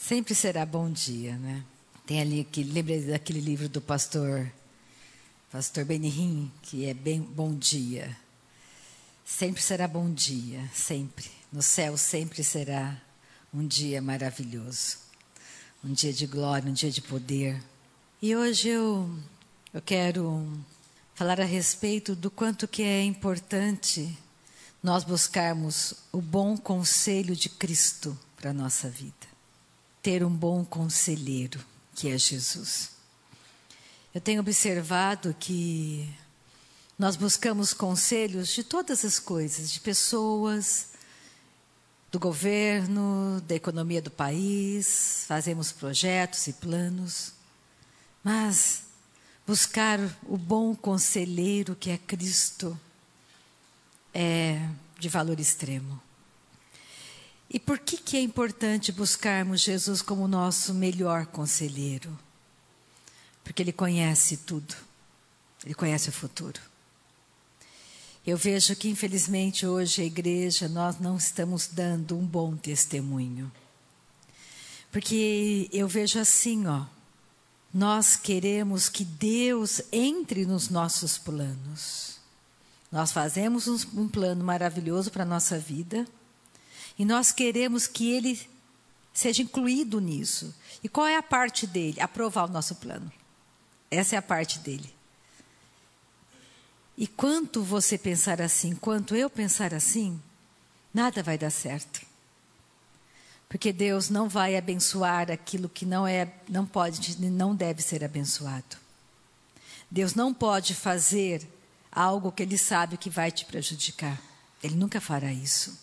Sempre será bom dia, né? Tem ali, lembrei daquele livro do pastor Benihim, que é bem bom dia. Sempre será bom dia, sempre. No céu sempre será um dia maravilhoso. Um dia de glória, um dia de poder. E hoje eu quero falar a respeito do quanto que é importante nós buscarmos o bom conselho de Cristo para a nossa vida. Ter um bom conselheiro, que é Jesus. Eu tenho observado que nós buscamos conselhos de todas as coisas, de pessoas, do governo, da economia do país, fazemos projetos e planos, mas buscar o bom conselheiro, que é Cristo, é de valor extremo. E por que é importante buscarmos Jesus como nosso melhor conselheiro? Porque Ele conhece tudo. Ele conhece o futuro. Eu vejo que, infelizmente, hoje a igreja, nós não estamos dando um bom testemunho. Porque eu vejo assim, nós queremos que Deus entre nos nossos planos. Nós fazemos um plano maravilhoso para a nossa vida. E nós queremos que Ele seja incluído nisso. E qual é a parte dele? Aprovar o nosso plano. Essa é a parte dele. E quanto você pensar assim, quanto eu pensar assim, nada vai dar certo. Porque Deus não vai abençoar aquilo que não pode, não deve ser abençoado. Deus não pode fazer algo que Ele sabe que vai te prejudicar. Ele nunca fará isso.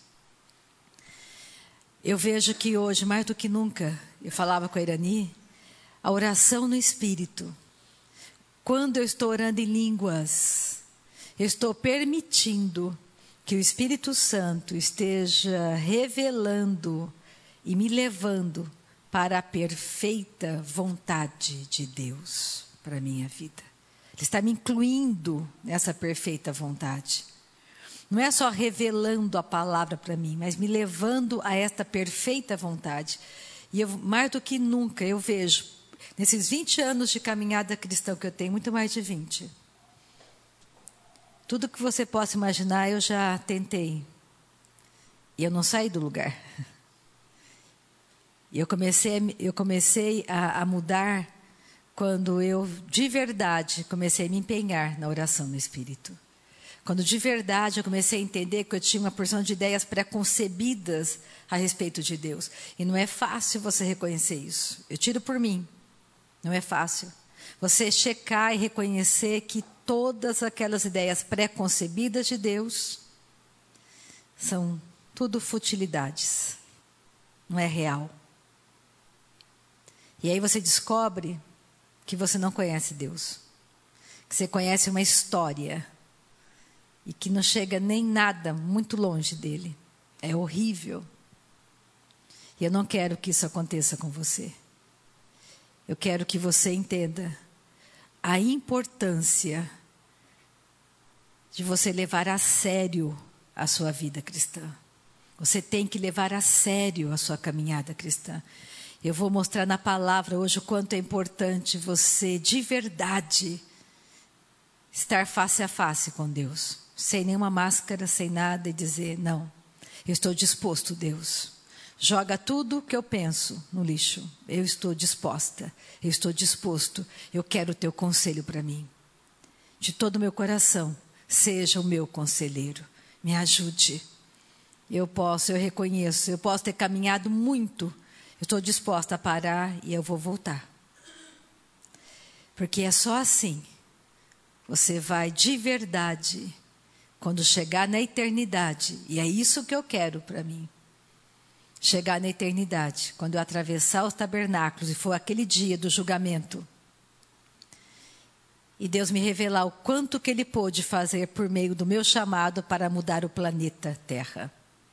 Eu vejo que hoje, mais do que nunca, eu falava com a Irani, a oração no Espírito. Quando eu estou orando em línguas, eu estou permitindo que o Espírito Santo esteja revelando e me levando para a perfeita vontade de Deus para a minha vida. Ele está me incluindo nessa perfeita vontade. Não é só revelando a palavra para mim, mas me levando a esta perfeita vontade. E eu, mais do que nunca, eu vejo, nesses 20 anos de caminhada cristã que eu tenho, muito mais de 20, tudo que você possa imaginar eu já tentei. E eu não saí do lugar. E eu comecei a mudar quando eu, de verdade, comecei a me empenhar na oração no Espírito. Quando de verdade eu comecei a entender que eu tinha uma porção de ideias pré-concebidas a respeito de Deus. E não é fácil você reconhecer isso. Eu tiro por mim. Não é fácil. Você checar e reconhecer que todas aquelas ideias pré-concebidas de Deus são tudo futilidades. Não é real. E aí você descobre que você não conhece Deus. Que você conhece uma história. E que não chega nem nada muito longe dele. É horrível. E eu não quero que isso aconteça com você. Eu quero que você entenda a importância de você levar a sério a sua vida cristã. Você tem que levar a sério a sua caminhada cristã. Eu vou mostrar na palavra hoje o quanto é importante você, de verdade, estar face a face com Deus. Sem nenhuma máscara, sem nada, e dizer, não, eu estou disposto, Deus. Joga tudo que eu penso no lixo. Eu estou disposta, eu estou disposto. Eu quero o teu conselho para mim. De todo o meu coração, seja o meu conselheiro. Me ajude. Eu reconheço, eu posso ter caminhado muito. Eu estou disposta a parar e eu vou voltar. Porque é só assim. Você vai de verdade, quando chegar na eternidade, e é isso que eu quero para mim. Chegar na eternidade, quando eu atravessar os tabernáculos e for aquele dia do julgamento. E Deus me revelar o quanto que Ele pôde fazer por meio do meu chamado para mudar o planeta Terra.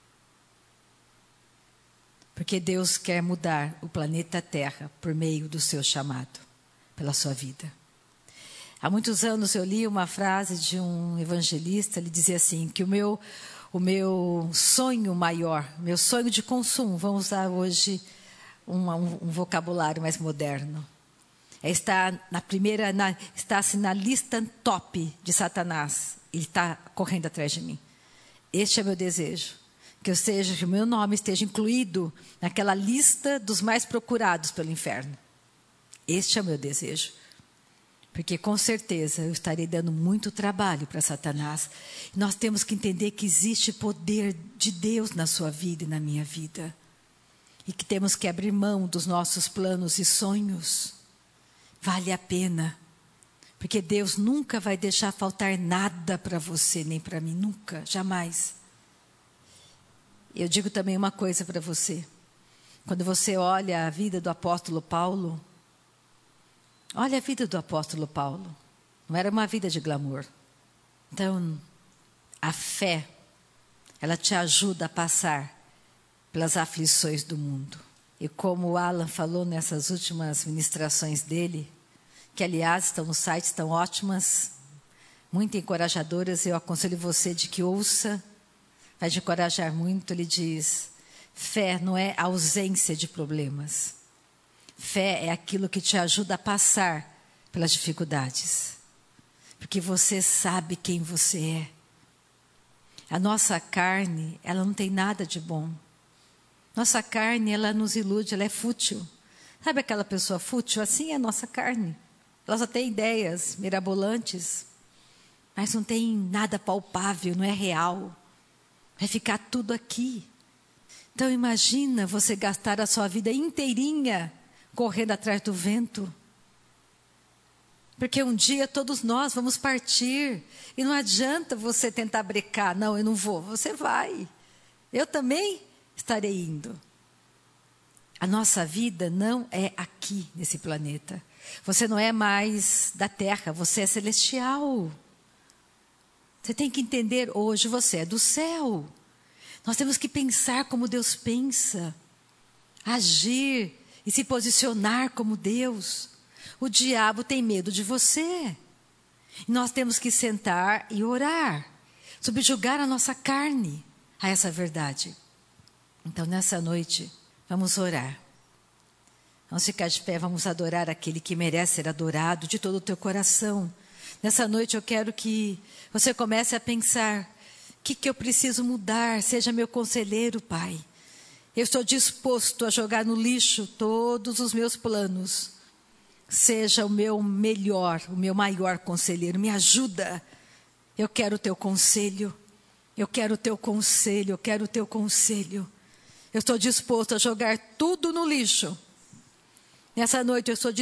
Porque Deus quer mudar o planeta Terra por meio do seu chamado, pela sua vida. Há muitos anos eu li uma frase de um evangelista, ele dizia assim, que o meu sonho maior, meu sonho de consumo, vamos usar hoje um vocabulário mais moderno. Está assim na lista top de Satanás. Ele está correndo atrás de mim. Este é meu desejo. Que o meu nome esteja incluído naquela lista dos mais procurados pelo inferno. Este é o meu desejo. Porque com certeza eu estarei dando muito trabalho para Satanás. Nós temos que entender que existe poder de Deus na sua vida e na minha vida. E que temos que abrir mão dos nossos planos e sonhos. Vale a pena. Porque Deus nunca vai deixar faltar nada para você, nem para mim. Nunca, jamais. Eu digo também uma coisa para você. Quando você olha a vida do apóstolo Paulo, olha a vida do apóstolo Paulo. Não era uma vida de glamour. Então, a fé, ela te ajuda a passar pelas aflições do mundo. E como o Alan falou nessas últimas ministrações dele, que aliás estão no site, estão ótimas, muito encorajadoras, eu aconselho você de que ouça, vai te encorajar muito. Ele diz, fé não é ausência de problemas. Fé é aquilo que te ajuda a passar pelas dificuldades. Porque você sabe quem você é. A nossa carne, ela não tem nada de bom. Nossa carne, ela nos ilude, ela é fútil. Sabe aquela pessoa fútil? Assim é a nossa carne. Ela só tem ideias mirabolantes, mas não tem nada palpável, não é real. Vai ficar tudo aqui. Então imagina você gastar a sua vida inteirinha correndo atrás do vento. Porque um dia todos nós vamos partir. E não adianta você tentar brecar. Não, eu não vou. Você vai. Eu também estarei indo. A nossa vida não é aqui nesse planeta. Você não é mais da terra, você é celestial. Você tem que entender hoje, você é do céu. Nós temos que pensar como Deus pensa. Agir e se posicionar como Deus. O diabo tem medo de você. E nós temos que sentar e orar. Subjugar a nossa carne a essa verdade. Então, nessa noite, vamos orar. Vamos ficar de pé, vamos adorar aquele que merece ser adorado de todo o teu coração. Nessa noite eu quero que você comece a pensar, o que eu preciso mudar? Seja meu conselheiro, Pai. Eu estou disposto a jogar no lixo todos os meus planos. Seja o meu melhor, o meu maior conselheiro. Me ajuda. Eu quero o teu conselho. Eu quero o teu conselho. Eu quero o teu conselho. Eu estou disposto a jogar tudo no lixo. Nessa noite eu estou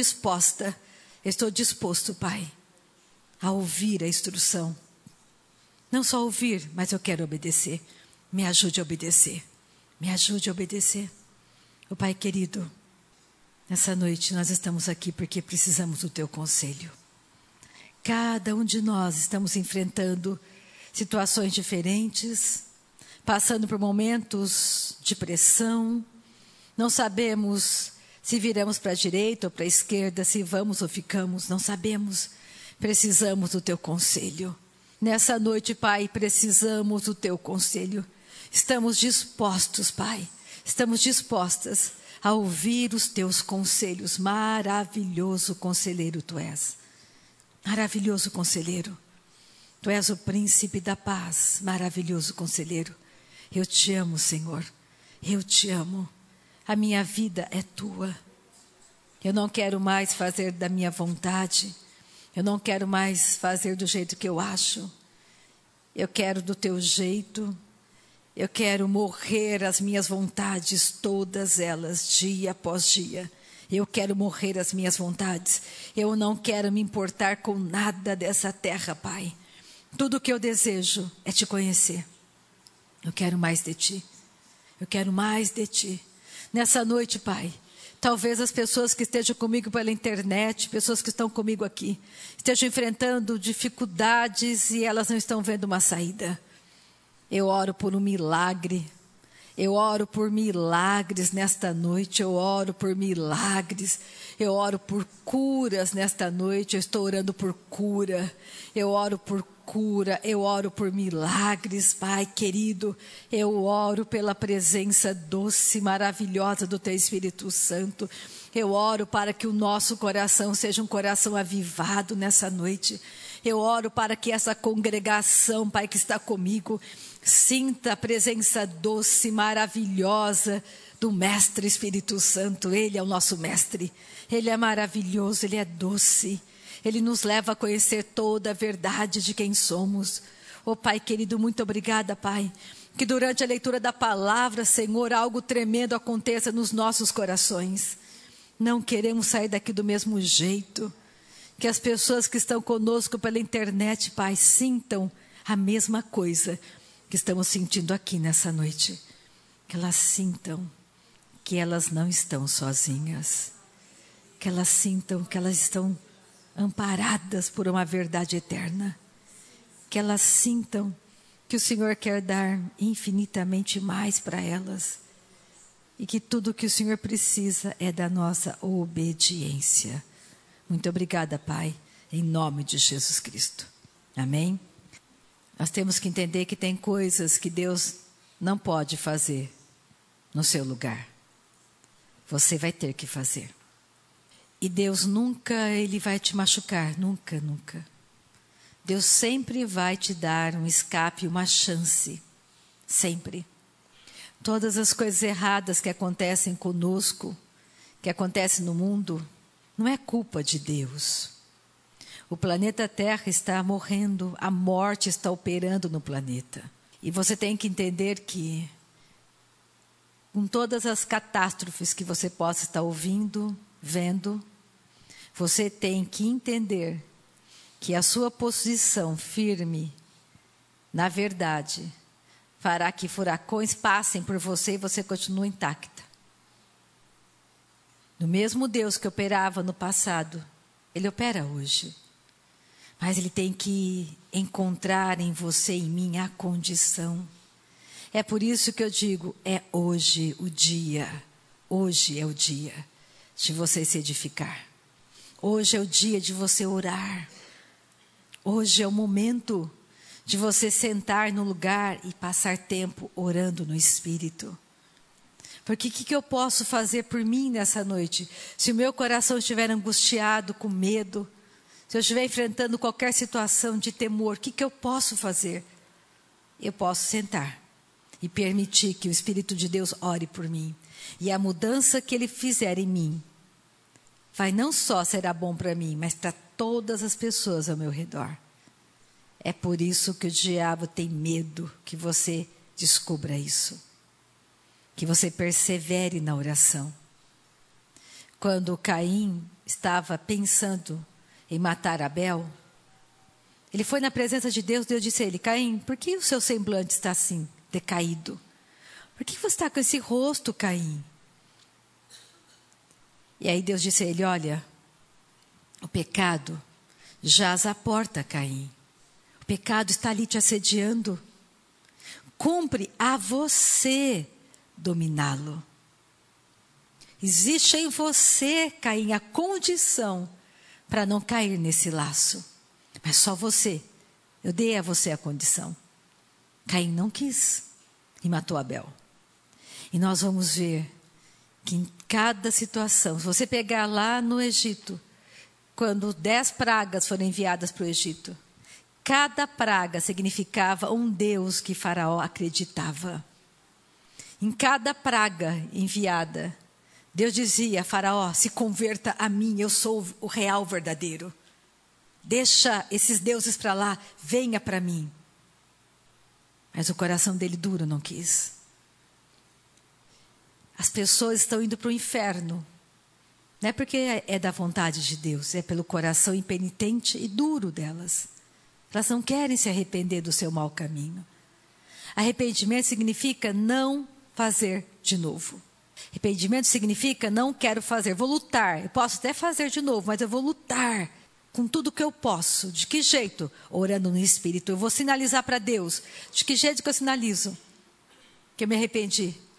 disposto, Pai, a ouvir a instrução. Não só ouvir, mas eu quero obedecer. Me ajude a obedecer. Me ajude a obedecer. O Pai querido, nessa noite nós estamos aqui porque precisamos do teu conselho. Cada um de nós estamos enfrentando situações diferentes, passando por momentos de pressão. Não sabemos se viramos para a direita ou para a esquerda, se vamos ou ficamos, não sabemos. Precisamos do teu conselho. Nessa noite, Pai, precisamos do teu conselho. Estamos dispostos, Pai, estamos dispostas a ouvir os teus conselhos. Maravilhoso conselheiro tu és. Maravilhoso conselheiro. Tu és o príncipe da paz. Maravilhoso conselheiro. Eu te amo, Senhor. Eu te amo. A minha vida é tua. Eu não quero mais fazer da minha vontade. Eu não quero mais fazer do jeito que eu acho. Eu quero do teu jeito. Eu quero morrer as minhas vontades, todas elas, dia após dia. Eu quero morrer as minhas vontades. Eu não quero me importar com nada dessa terra, Pai. Tudo o que eu desejo é te conhecer. Eu quero mais de ti. Eu quero mais de ti. Nessa noite, Pai, talvez as pessoas que estejam comigo pela internet, pessoas que estão comigo aqui, estejam enfrentando dificuldades e elas não estão vendo uma saída. Eu oro por um milagre. Eu oro por milagres nesta noite, eu oro por milagres, eu oro por curas nesta noite, eu estou orando por cura, eu oro por cura, eu oro por milagres, Pai querido, eu oro pela presença doce, maravilhosa do Teu Espírito Santo, eu oro para que o nosso coração seja um coração avivado nessa noite, eu oro para que essa congregação, Pai, que está comigo, sinta a presença doce, maravilhosa do Mestre Espírito Santo. Ele é o nosso Mestre, Ele é maravilhoso, Ele é doce, Ele nos leva a conhecer toda a verdade de quem somos. Oh Pai querido, muito obrigada, Pai, que durante a leitura da palavra, Senhor, algo tremendo aconteça nos nossos corações. Não queremos sair daqui do mesmo jeito, que as pessoas que estão conosco pela internet, Pai, sintam a mesma coisa que estamos sentindo aqui nessa noite. Que elas sintam que elas não estão sozinhas. Que elas sintam que elas estão amparadas por uma verdade eterna. Que elas sintam que o Senhor quer dar infinitamente mais para elas. E que tudo que o Senhor precisa é da nossa obediência. Muito obrigada, Pai, em nome de Jesus Cristo. Amém? Nós temos que entender que tem coisas que Deus não pode fazer no seu lugar. Você vai ter que fazer. E Deus nunca, Ele vai te machucar, nunca, nunca. Deus sempre vai te dar um escape, uma chance, sempre. Todas as coisas erradas que acontecem conosco, que acontecem no mundo, não é culpa de Deus. O planeta Terra está morrendo, a morte está operando no planeta. E você tem que entender que, com todas as catástrofes que você possa estar ouvindo, vendo, você tem que entender que a sua posição firme, na verdade, fará que furacões passem por você e você continue intacta. No mesmo Deus que operava no passado, Ele opera hoje. Mas Ele tem que encontrar em você e em mim a condição. É por isso que eu digo, é hoje o dia. Hoje é o dia de você se edificar. Hoje é o dia de você orar. Hoje é o momento de você sentar no lugar e passar tempo orando no Espírito. Porque o que eu posso fazer por mim nessa noite? Se o meu coração estiver angustiado, com medo, se eu estiver enfrentando qualquer situação de temor, o que eu posso fazer? Eu posso sentar e permitir que o Espírito de Deus ore por mim. E a mudança que Ele fizer em mim, vai não só será bom para mim, mas para todas as pessoas ao meu redor. É por isso que o diabo tem medo que você descubra isso. Que você persevere na oração. Quando Caim estava pensando em matar Abel, ele foi na presença de Deus, Deus disse a ele, Caim, por que o seu semblante está assim, decaído? Por que você está com esse rosto, Caim? E aí Deus disse a ele, olha, o pecado jaz à porta, Caim. O pecado está ali te assediando. Cumpre a você dominá-lo. Existe em você, Caim, a condição para não cair nesse laço. Mas só você. Eu dei a você a condição. Caim não quis e matou Abel. E nós vamos ver que em cada situação, se você pegar lá no Egito, quando 10 pragas foram enviadas para o Egito, cada praga significava um Deus que Faraó acreditava. Em cada praga enviada, Deus dizia a Faraó, se converta a mim, eu sou o real verdadeiro. Deixa esses deuses para lá, venha para mim. Mas o coração dele duro não quis. As pessoas estão indo para o inferno. Não é porque é da vontade de Deus, é pelo coração impenitente e duro delas. Elas não querem se arrepender do seu mau caminho. Arrependimento significa não fazer de novo. Arrependimento significa não quero fazer, vou lutar. Eu posso até fazer de novo, mas eu vou lutar com tudo que eu posso. De que jeito? Orando no Espírito. Eu vou sinalizar para Deus. De que jeito que eu sinalizo? Que eu me arrependi.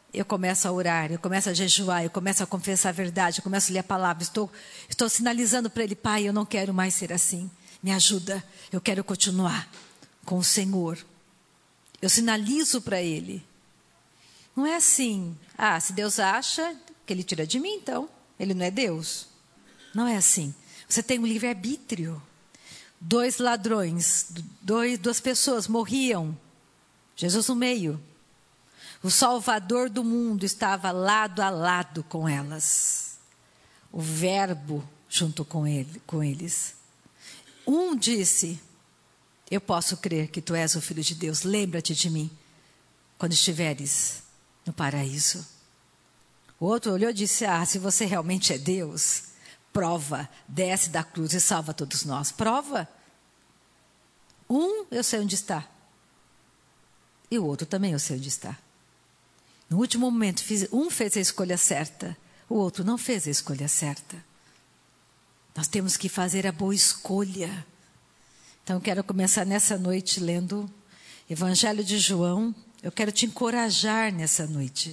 eu começo a orar, eu começo a jejuar, eu começo a confessar a verdade, eu começo a ler a palavra. Estou sinalizando para Ele: Pai, eu não quero mais ser assim. Me ajuda, eu quero continuar com o Senhor. Eu sinalizo para Ele. Não é assim: se Deus acha que Ele tira de mim, então Ele não é Deus. Não é assim. Você tem um livre-arbítrio. 2 ladrões, duas pessoas morriam. Jesus no meio. O Salvador do mundo estava lado a lado com elas. O Verbo junto com eles. Um disse: eu posso crer que tu és o Filho de Deus. Lembra-te de mim quando estiveres no paraíso. O outro olhou e disse: se você realmente é Deus, prova, desce da cruz e salva todos nós. Prova. Eu sei onde está. E o outro também eu sei onde está. No último momento, um fez a escolha certa, o outro não fez a escolha certa. Nós temos que fazer a boa escolha. Então, eu quero começar nessa noite lendo Evangelho de João. Eu quero te encorajar nessa noite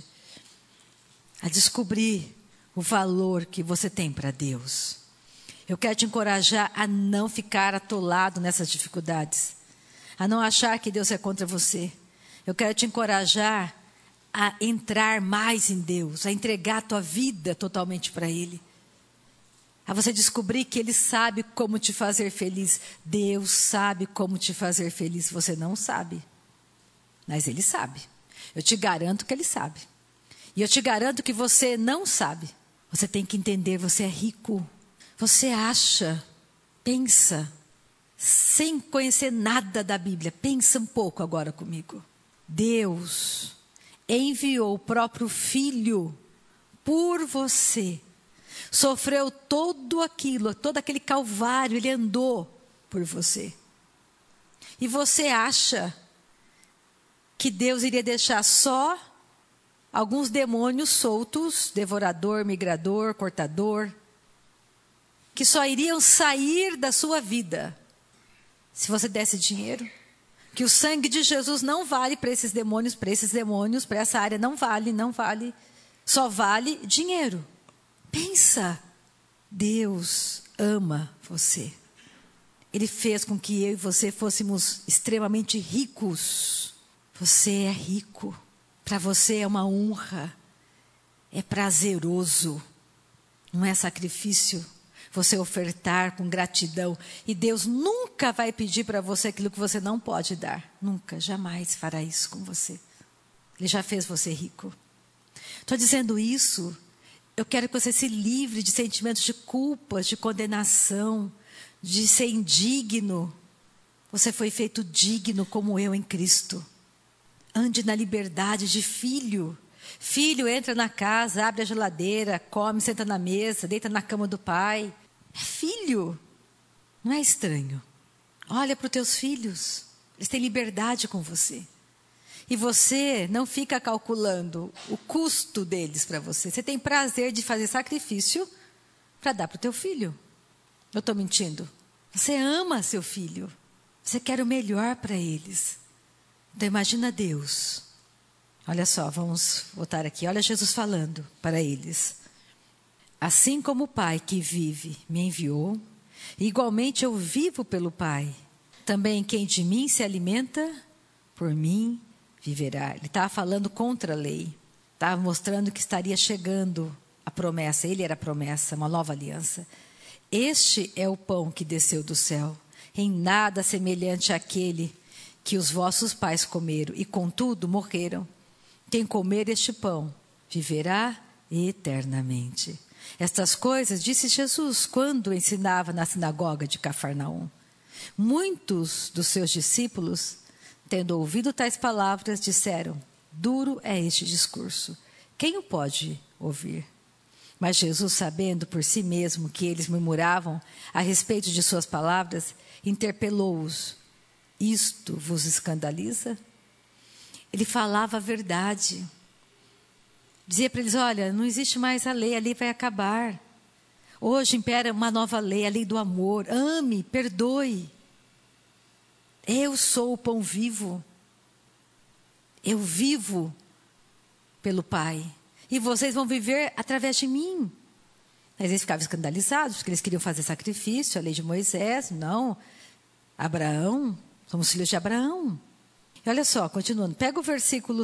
a descobrir o valor que você tem para Deus. Eu quero te encorajar a não ficar atolado nessas dificuldades, a não achar que Deus é contra você. Eu quero te encorajar a entrar mais em Deus, a entregar a tua vida totalmente para Ele. A você descobrir que Ele sabe como te fazer feliz. Deus sabe como te fazer feliz. Você não sabe, mas Ele sabe. Eu te garanto que Ele sabe. E eu te garanto que você não sabe. Você tem que entender, você é rico. Você acha, pensa, sem conhecer nada da Bíblia. Pensa um pouco agora comigo. Deus enviou o próprio Filho por você. Sofreu todo aquele calvário, Ele andou por você. E você acha que Deus iria deixar só alguns demônios soltos, devorador, migrador, cortador, que só iriam sair da sua vida se você desse dinheiro? Que o sangue de Jesus não vale para esses demônios, para essa área não vale. Só vale dinheiro. Pensa, Deus ama você. Ele fez com que eu e você fôssemos extremamente ricos. Você é rico. Para você é uma honra. É prazeroso. Não é sacrifício você ofertar com gratidão. E Deus nunca vai pedir para você aquilo que você não pode dar. Nunca, jamais fará isso com você. Ele já fez você rico. Estou dizendo isso, eu quero que você se livre de sentimentos de culpa, de condenação, de ser indigno. Você foi feito digno como eu em Cristo. Ande na liberdade de filho. Filho entra na casa, abre a geladeira, come, senta na mesa, deita na cama do pai. É filho, não é estranho. Olha para os teus filhos, eles têm liberdade com você. E você não fica calculando o custo deles para você. Você tem prazer de fazer sacrifício para dar para o teu filho. Eu estou mentindo? Você ama seu filho, você quer o melhor para eles. Então imagina Deus. Olha só, vamos voltar aqui. Olha Jesus falando para eles. Assim como o Pai que vive me enviou, igualmente eu vivo pelo Pai. Também quem de mim se alimenta, por mim viverá. Ele estava falando contra a lei. Estava mostrando que estaria chegando a promessa. Ele era a promessa, uma nova aliança. Este é o pão que desceu do céu. Em nada semelhante àquele que os vossos pais comeram e contudo morreram. Quem comer este pão viverá eternamente. Estas coisas disse Jesus quando ensinava na sinagoga de Cafarnaum. Muitos dos seus discípulos, tendo ouvido tais palavras, disseram: duro é este discurso. Quem o pode ouvir? Mas Jesus, sabendo por si mesmo que eles murmuravam a respeito de suas palavras, interpelou-os: isto vos escandaliza? Ele falava a verdade. Dizia para eles: olha, não existe mais a lei vai acabar. Hoje impera uma nova lei, a lei do amor. Ame, perdoe. Eu sou o pão vivo. Eu vivo pelo Pai. E vocês vão viver através de mim. Mas eles ficavam escandalizados, porque eles queriam fazer sacrifício, a lei de Moisés. Não, Abraão, somos filhos de Abraão. E olha só, continuando, pega o versículo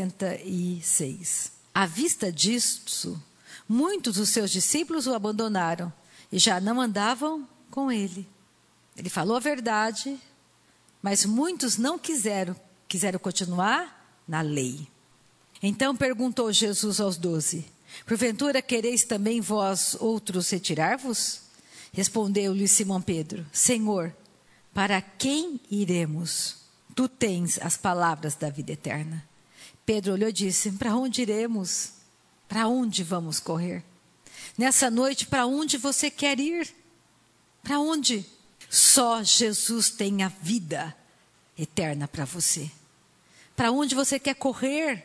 66. À vista disso, muitos dos seus discípulos o abandonaram e já não andavam com ele. Ele falou a verdade, mas muitos não quiseram continuar na lei. Então perguntou Jesus aos 12, porventura quereis também vós outros retirar-vos? Respondeu-lhe Simão Pedro, Senhor, para quem iremos? Tu tens as palavras da vida eterna. Pedro olhou e disse, para onde iremos? Para onde vamos correr? Nessa noite, para onde você quer ir? Para onde? Só Jesus tem a vida eterna para você. Para onde você quer correr?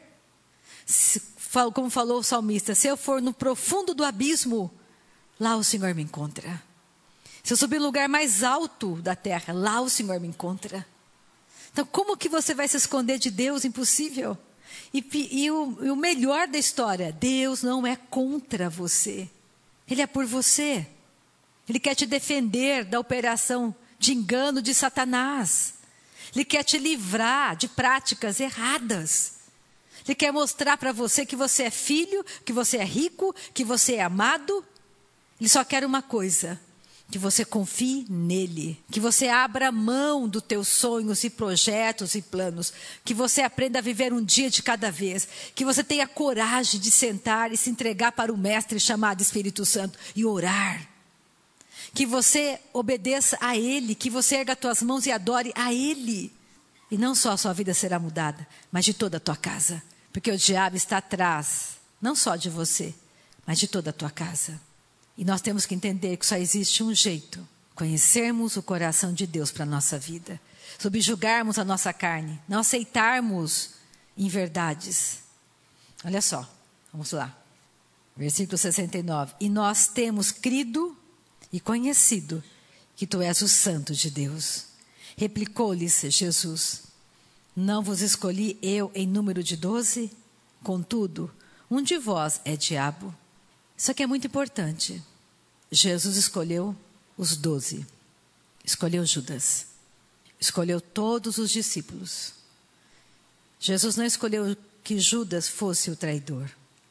Como falou o salmista, se eu for no profundo do abismo, lá o Senhor me encontra. Se eu subir no lugar mais alto da terra, lá o Senhor me encontra. Então, como que você vai se esconder de Deus? Impossível. E o melhor da história, Deus não é contra você. Ele é por você. Ele quer te defender da operação de engano de Satanás. Ele quer te livrar de práticas erradas. Ele quer mostrar para você que você é filho, que você é rico, que você é amado. Ele só quer uma coisa, que você confie nele, que você abra mão dos teus sonhos e projetos e planos, que você aprenda a viver um dia de cada vez, que você tenha coragem de sentar e se entregar para o Mestre chamado Espírito Santo e orar, que você obedeça a ele, que você erga as tuas mãos e adore a ele, e não só a sua vida será mudada, mas de toda a tua casa, porque o diabo está atrás, não só de você, mas de toda a tua casa. E nós temos que entender que só existe um jeito. Conhecermos o coração de Deus para a nossa vida. Subjugarmos a nossa carne. Não aceitarmos inverdades. Olha só, vamos lá. Versículo 69. E nós temos crido e conhecido que tu és o Santo de Deus. Replicou-lhes Jesus. Não vos escolhi eu em número de 12? Contudo, um de vós é diabo. Isso aqui é muito importante. Jesus escolheu os 12. Escolheu Judas. Escolheu todos os discípulos. Jesus não escolheu que Judas fosse o traidor.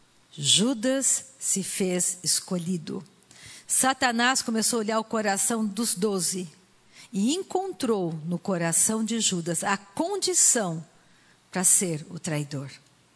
Judas se fez escolhido. Satanás começou a olhar o coração dos 12 e encontrou no coração de Judas a condição para ser o traidor.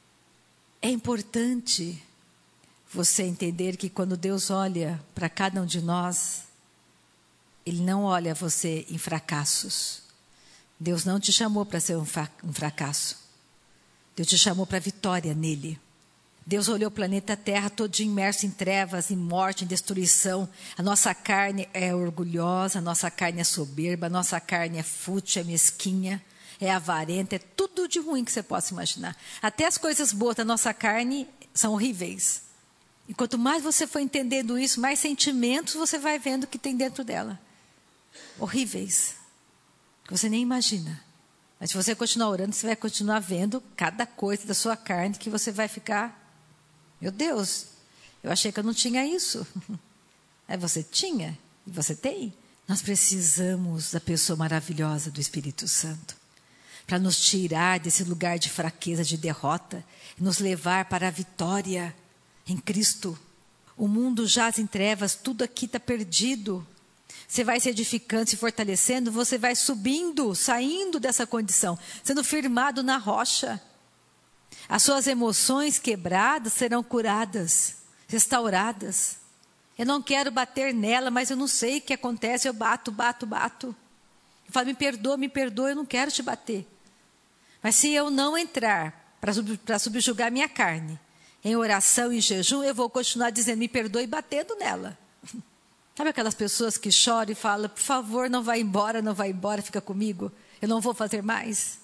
É importante você entender que quando Deus olha para cada um de nós, Ele não olha você em fracassos. Deus não te chamou para ser um fracasso. Deus te chamou para a vitória nele. Deus olhou o planeta Terra todo imerso em trevas, em morte, em destruição. A nossa carne é orgulhosa, a nossa carne é soberba, a nossa carne é fútil, é mesquinha, é avarenta, é tudo de ruim que você possa imaginar. Até as coisas boas da nossa carne são horríveis. E quanto mais você for entendendo isso, mais sentimentos você vai vendo que tem dentro dela. Horríveis. Que você nem imagina. Mas se você continuar orando, você vai continuar vendo cada coisa da sua carne que você vai ficar... Meu Deus, eu achei que eu não tinha isso. Aí você tinha e você tem. Nós precisamos da pessoa maravilhosa do Espírito Santo. Para nos tirar desse lugar de fraqueza, de derrota. E nos levar para a vitória em Cristo. O mundo jaz em trevas, tudo aqui está perdido. Você vai se edificando, se fortalecendo, você vai subindo, saindo dessa condição, sendo firmado na rocha. As suas emoções quebradas serão curadas, restauradas. Eu não quero bater nela, mas eu não sei o que acontece, eu bato. Eu falo, me perdoa, eu não quero te bater. Mas se eu não entrar para subjugar minha carne, em oração e jejum, eu vou continuar dizendo, me perdoe, batendo nela. Sabe aquelas pessoas que choram e falam, por favor, não vai embora, fica comigo, eu não vou fazer mais.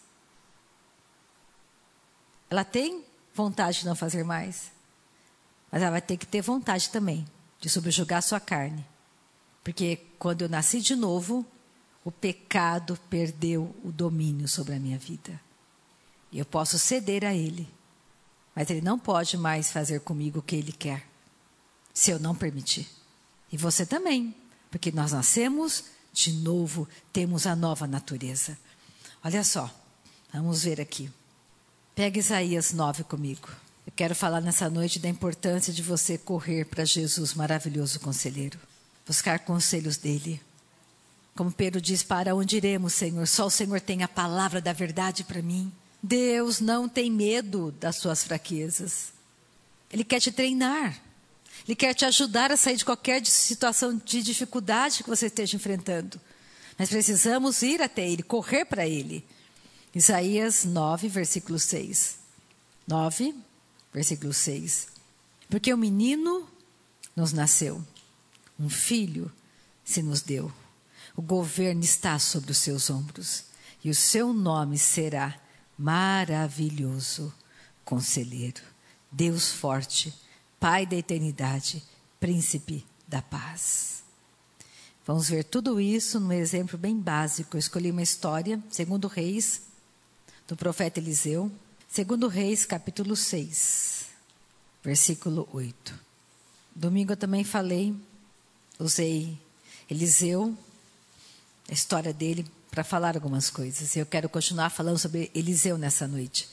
Ela tem vontade de não fazer mais, mas ela vai ter que ter vontade também de subjugar a sua carne. Porque quando eu nasci de novo, o pecado perdeu o domínio sobre a minha vida. E eu posso ceder a ele. Mas Ele não pode mais fazer comigo o que Ele quer, se eu não permitir. E você também, porque nós nascemos de novo, temos a nova natureza. Olha só, vamos ver aqui. Pega Isaías 9 comigo. Eu quero falar nessa noite da importância de você correr para Jesus, maravilhoso conselheiro. Buscar conselhos dele. Como Pedro diz, para onde iremos, Senhor? Só o Senhor tem a palavra da verdade para mim. Deus não tem medo das suas fraquezas. Ele quer te treinar. Ele quer te ajudar a sair de qualquer situação de dificuldade que você esteja enfrentando. Mas precisamos ir até Ele, correr para Ele. Isaías 9, versículo 6. 9, versículo 6. Porque um menino nos nasceu, um filho se nos deu. O governo está sobre os seus ombros. E o seu nome será Maravilhoso Conselheiro, Deus forte, Pai da eternidade, Príncipe da paz. Vamos ver tudo isso num exemplo bem básico. Eu escolhi uma história, 2 Reis, do profeta Eliseu. 2 Reis, capítulo 6, versículo 8. Domingo eu também usei Eliseu, a história dele, para falar algumas coisas. E eu quero continuar falando sobre Eliseu nessa noite.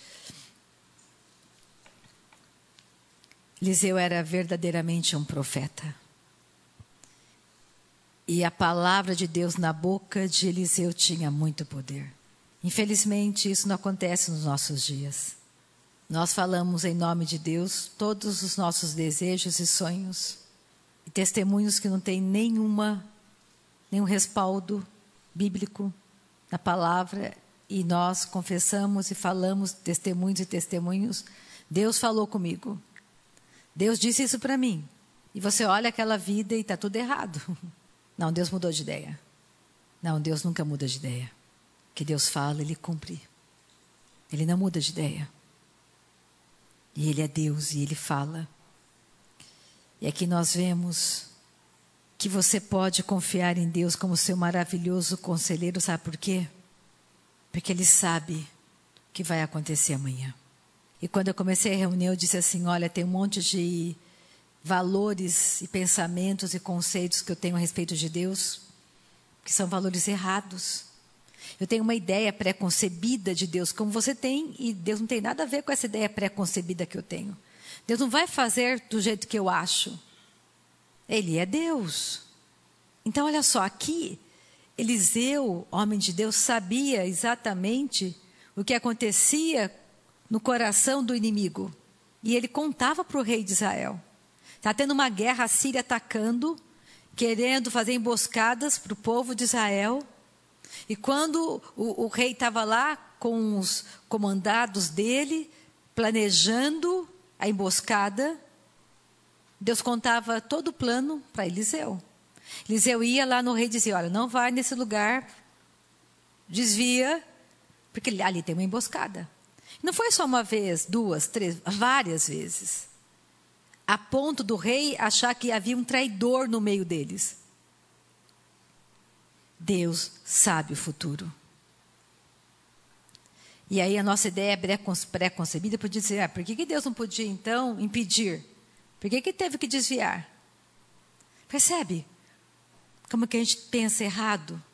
Eliseu era verdadeiramente um profeta. E a palavra de Deus na boca de Eliseu tinha muito poder. Infelizmente, isso não acontece nos nossos dias. Nós falamos em nome de Deus todos os nossos desejos e sonhos. E testemunhos que não têm nenhum respaldo bíblico na palavra. E nós confessamos e falamos testemunhos e testemunhos. Deus falou comigo. Deus disse isso para mim. E você olha aquela vida e está tudo errado. Não, Deus mudou de ideia. Não, Deus nunca muda de ideia. O que Deus fala, Ele cumpre. Ele não muda de ideia. E Ele é Deus e Ele fala. E aqui nós vemos que você pode confiar em Deus como seu maravilhoso conselheiro. Sabe por quê? Porque Ele sabe o que vai acontecer amanhã. E quando eu comecei a reunião, eu disse assim, olha, tem um monte de valores e pensamentos e conceitos que eu tenho a respeito de Deus, que são valores errados. Eu tenho uma ideia pré-concebida de Deus, como você tem, e Deus não tem nada a ver com essa ideia pré-concebida que eu tenho. Deus não vai fazer do jeito que eu acho. Ele é Deus. Então, olha só, aqui, Eliseu, homem de Deus, sabia exatamente o que acontecia no coração do inimigo. E ele contava para o rei de Israel. Está tendo uma guerra, a Síria atacando, querendo fazer emboscadas para o povo de Israel. E quando o rei estava lá com os comandados dele, planejando a emboscada, Deus contava todo o plano para Eliseu. Eliseu ia lá no rei e dizia, olha, não vai nesse lugar, desvia, porque ali tem uma emboscada. Não foi só uma vez, 2, 3, várias vezes. A ponto do rei achar que havia um traidor no meio deles. Deus sabe o futuro. E aí a nossa ideia pré-concebida podia dizer, por que Deus não podia então impedir? Por que teve que desviar? Percebe? Como que a gente pensa errado?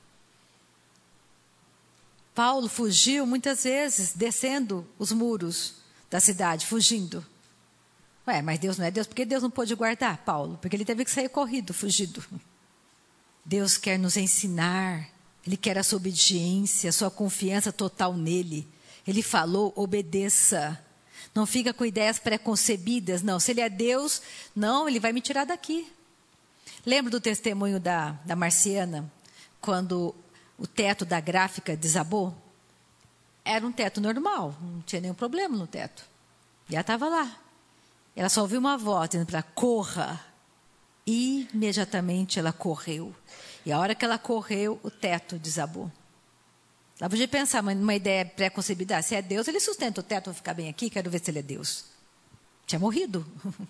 Paulo fugiu muitas vezes, descendo os muros da cidade, fugindo. Mas Deus não é Deus, por que Deus não pôde guardar Paulo? Porque ele teve que sair corrido, fugido. Deus quer nos ensinar, Ele quer a sua obediência, a sua confiança total nele. Ele falou, obedeça. Não fica com ideias pré-concebidas, não. Se Ele é Deus, não, Ele vai me tirar daqui. Lembra do testemunho da Marciana, quando o teto da gráfica desabou? Era um teto normal, não tinha nenhum problema no teto. E ela estava lá. Ela só ouviu uma voz dizendo para ela, corra. Imediatamente ela correu. E a hora que ela correu, o teto desabou. Ela podia pensar, mas numa ideia pré-concebida, se é Deus, Ele sustenta o teto, vou ficar bem aqui, quero ver se Ele é Deus. Tinha morrido.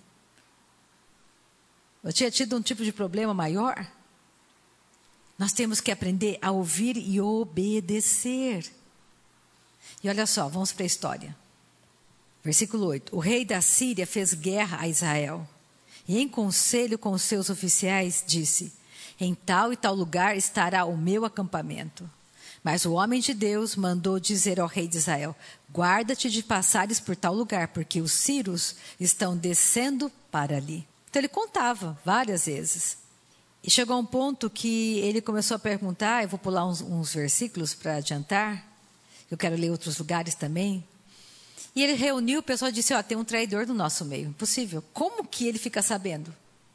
Eu tinha tido um tipo de problema maior. Nós temos que aprender a ouvir e obedecer. E olha só, vamos para a história. Versículo 8. O rei da Síria fez guerra a Israel. E em conselho com os seus oficiais disse: em tal e tal lugar estará o meu acampamento. Mas o homem de Deus mandou dizer ao rei de Israel: guarda-te de passares por tal lugar, porque os sírios estão descendo para ali. Então ele contava várias vezes. E chegou a um ponto que ele começou a perguntar, eu vou pular uns versículos para adiantar, eu quero ler outros lugares também. E ele reuniu o pessoal e disse: tem um traidor no nosso meio. Impossível. Como que ele fica sabendo?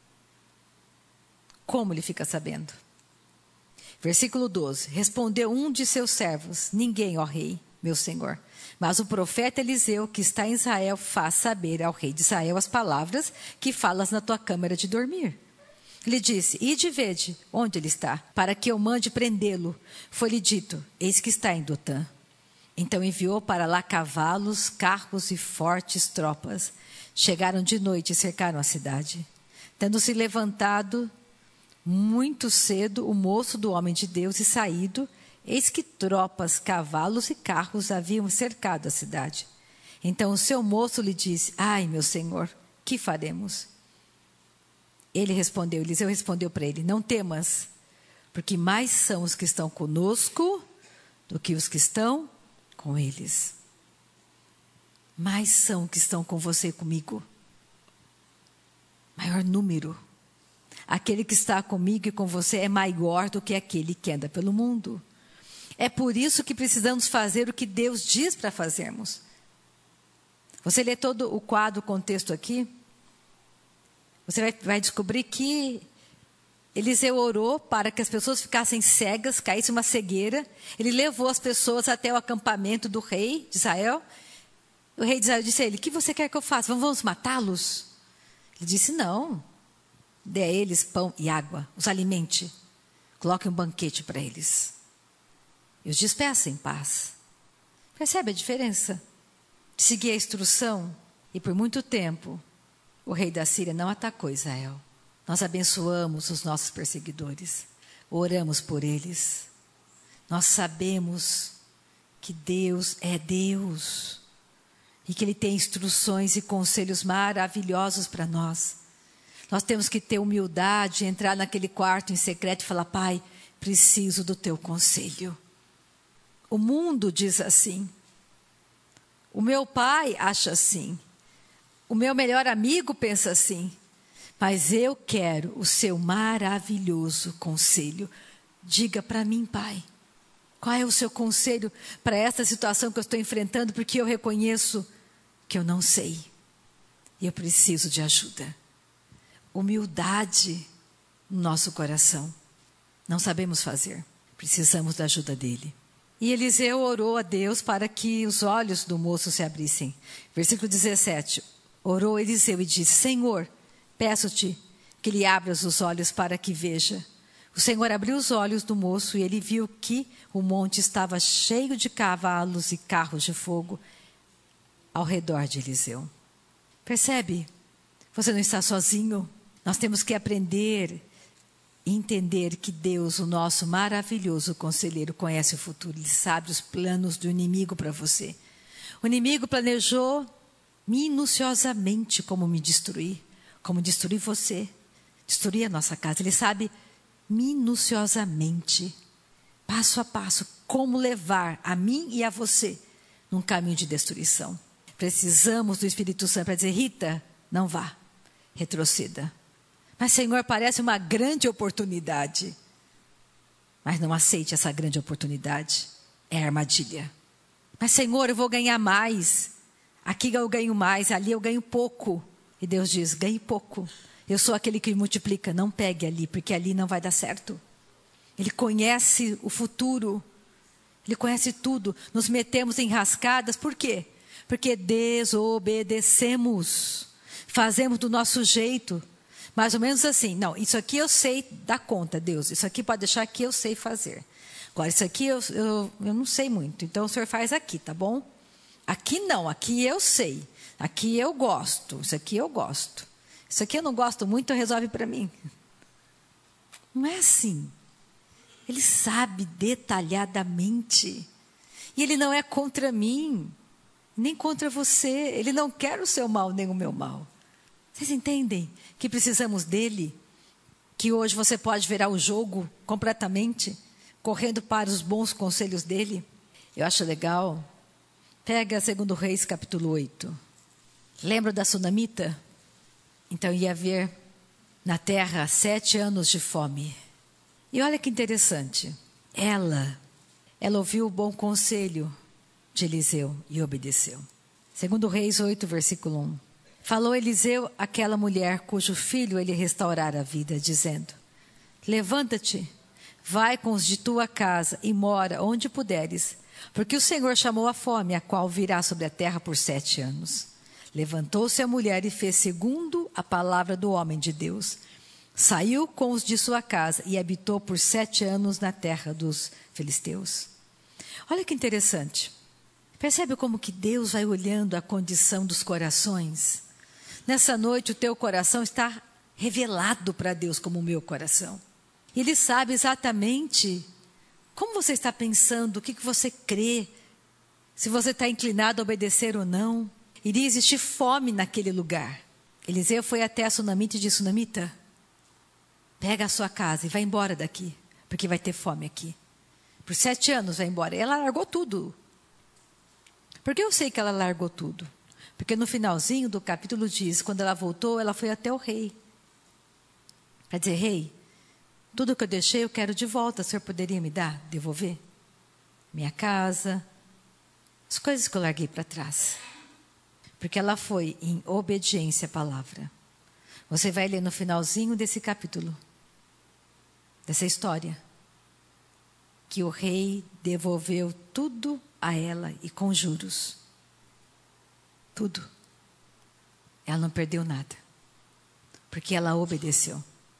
Como ele fica sabendo? Versículo 12. Respondeu um de seus servos: ninguém, ó rei, meu senhor. Mas o profeta Eliseu, que está em Israel, faz saber ao rei de Israel as palavras que falas na tua câmara de dormir. Ele disse: ide e vede onde ele está, para que eu mande prendê-lo. Foi-lhe dito: eis que está em Dotã. Então enviou para lá cavalos, carros e fortes tropas. Chegaram de noite e cercaram a cidade. Tendo se levantado muito cedo o moço do homem de Deus e saído, eis que tropas, cavalos e carros haviam cercado a cidade. Então o seu moço lhe disse: ai, meu senhor, que faremos? Eliseu respondeu para ele: não temas, porque mais são os que estão conosco do que os que estão com eles. Mais são os que estão com você e comigo. Maior número. Aquele que está comigo e com você é maior do que aquele que anda pelo mundo. É por isso que precisamos fazer o que Deus diz para fazermos. Você lê todo o quadro, o contexto aqui, você vai descobrir que Eliseu orou para que as pessoas ficassem cegas, caísse uma cegueira. Ele levou as pessoas até o acampamento do rei de Israel. O rei de Israel disse a ele: o que você quer que eu faça? Vamos matá-los? Ele disse: não. Dê a eles pão e água, os alimente. Coloque um banquete para eles. E os despeça em paz. Percebe a diferença? Seguir a instrução. E por muito tempo, o rei da Síria não atacou Israel. Nós abençoamos os nossos perseguidores. Oramos por eles. Nós sabemos que Deus é Deus. E que Ele tem instruções e conselhos maravilhosos para nós. Nós temos que ter humildade, entrar naquele quarto em secreto e falar: Pai, preciso do teu conselho. O mundo diz assim. O meu pai acha assim. O meu melhor amigo pensa assim. Mas eu quero o seu maravilhoso conselho. Diga para mim, Pai, qual é o seu conselho para esta situação que eu estou enfrentando, porque eu reconheço que eu não sei. E eu preciso de ajuda. Humildade no nosso coração. Não sabemos fazer. Precisamos da ajuda dele. E Eliseu orou a Deus para que os olhos do moço se abrissem. Versículo 17. Orou Eliseu e disse: Senhor, peço-te que lhe abras os olhos para que veja. O Senhor abriu os olhos do moço e ele viu que o monte estava cheio de cavalos e carros de fogo ao redor de Eliseu. Percebe? Você não está sozinho. Nós temos que aprender e entender que Deus, o nosso maravilhoso conselheiro, conhece o futuro. Ele sabe os planos do inimigo para você. O inimigo planejou minuciosamente como me destruir, como destruir você, destruir a nossa casa. Ele sabe minuciosamente, passo a passo, como levar a mim e a você num caminho de destruição. Precisamos do Espírito Santo para dizer: Rita, não vá, retroceda. Mas, Senhor, parece uma grande oportunidade. Mas não aceite essa grande oportunidade. É armadilha. Mas, Senhor, eu vou ganhar mais. Aqui eu ganho mais, ali eu ganho pouco. E Deus diz: ganhe pouco. Eu sou aquele que multiplica. Não pegue ali, porque ali não vai dar certo. Ele conhece o futuro. Ele conhece tudo. Nos metemos em rascadas. Por quê? Porque desobedecemos. Fazemos do nosso jeito. Mais ou menos assim: não, isso aqui eu sei dar conta, Deus. Isso aqui pode deixar que eu sei fazer. Agora, isso aqui eu não sei muito. Então, o Senhor faz aqui, tá bom? Aqui não, aqui eu sei. Aqui eu gosto, isso aqui eu gosto. Isso aqui eu não gosto muito, resolve para mim. Não é assim. Ele sabe detalhadamente. E Ele não é contra mim. nem contra você. Ele não quer o seu mal, nem o meu mal. Vocês entendem que precisamos dele? Que hoje você pode virar o jogo completamente, correndo para os bons conselhos dele? Eu acho legal. Pega 2 Reis, capítulo 8. Lembra da sunamita? Então ia haver na terra 7 anos de fome. E olha que interessante. Ela ouviu o bom conselho de Eliseu e obedeceu. 2 Reis 8, versículo 1. Falou Eliseu àquela mulher cujo filho ele restaurara a vida, dizendo: levanta-te, vai com os de tua casa e mora onde puderes, porque o Senhor chamou a fome, a qual virá sobre a terra por 7 anos. Levantou-se a mulher e fez segundo a palavra do homem de Deus. Saiu com os de sua casa e habitou por 7 anos na terra dos filisteus. Olha que interessante. Percebe como que Deus vai olhando a condição dos corações? Nessa noite o teu coração está revelado para Deus como o meu coração. Ele sabe exatamente como você está pensando, o que você crê, se você está inclinado a obedecer ou não. Iria existir fome naquele lugar. Eliseu foi até a sunamita e disse: sunamita, pega a sua casa e vai embora daqui, porque vai ter fome aqui. Por 7 anos vai embora. E ela largou tudo. Por que eu sei que ela largou tudo? Porque no finalzinho do capítulo diz, quando ela voltou, ela foi até o rei. Quer dizer, rei, tudo que eu deixei eu quero de volta. O senhor poderia me dar, devolver? Minha casa, as coisas que eu larguei para trás. Porque ela foi em obediência à palavra. Você vai ler no finalzinho desse capítulo, dessa história, que o rei devolveu tudo a ela e com juros. Tudo. Ela não perdeu nada. Porque ela obedeceu.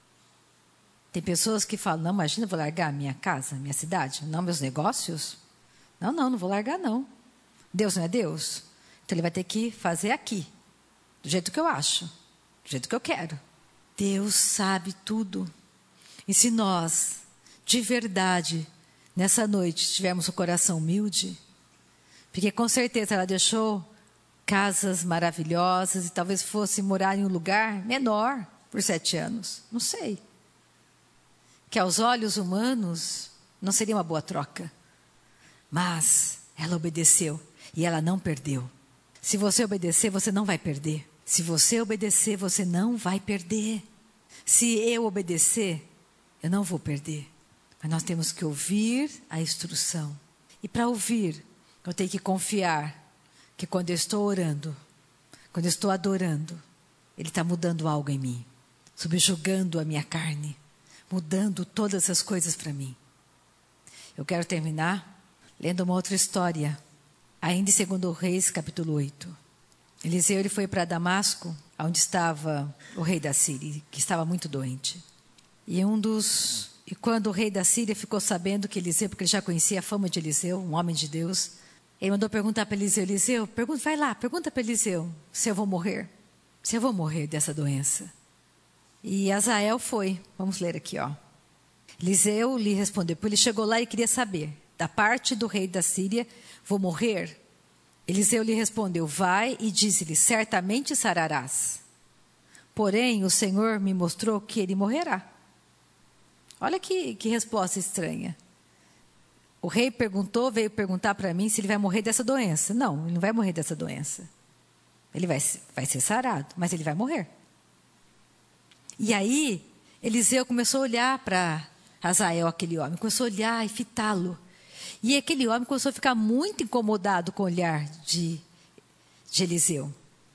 Tem pessoas que falam: não, imagina, eu vou largar minha casa, minha cidade, não meus negócios. Não vou largar não. Deus não é Deus? Então ele vai ter que fazer aqui, do jeito que eu acho, do jeito que eu quero. Deus sabe tudo. E se nós, de verdade, nessa noite, tivermos o coração humilde, porque com certeza ela deixou casas maravilhosas e talvez fosse morar em um lugar menor por 7 anos. Não sei. Que aos olhos humanos não seria uma boa troca. Mas ela obedeceu e ela não perdeu. Se você obedecer, você não vai perder. Se você obedecer, você não vai perder. Se eu obedecer, eu não vou perder. Mas nós temos que ouvir a instrução. E para ouvir, eu tenho que confiar que quando eu estou orando, quando eu estou adorando, Ele está mudando algo em mim, subjugando a minha carne, mudando todas as coisas para mim. Eu quero terminar lendo uma outra história, ainda em 2 Reis, capítulo 8. Eliseu ele foi para Damasco, onde estava o rei da Síria, que estava muito doente. E quando o rei da Síria ficou sabendo que Eliseu, porque ele já conhecia a fama de Eliseu, um homem de Deus, ele mandou perguntar para Eliseu: Eliseu, vai lá, pergunta para Eliseu se eu vou morrer. Se eu vou morrer dessa doença. E Azael foi. Vamos ler aqui, ó. Eliseu lhe respondeu, porque ele chegou lá e queria saber, da parte do rei da Síria, vou morrer? Eliseu lhe respondeu: vai e diz-lhe, certamente sararás. Porém, o Senhor me mostrou que ele morrerá. Olha que resposta estranha. O rei veio perguntar para mim se ele vai morrer dessa doença. Não, ele não vai morrer dessa doença. Ele vai ser sarado, mas ele vai morrer. E aí, Eliseu começou a olhar para Azael, aquele homem. Começou a olhar e fitá-lo. E aquele homem começou a ficar muito incomodado com o olhar de Eliseu.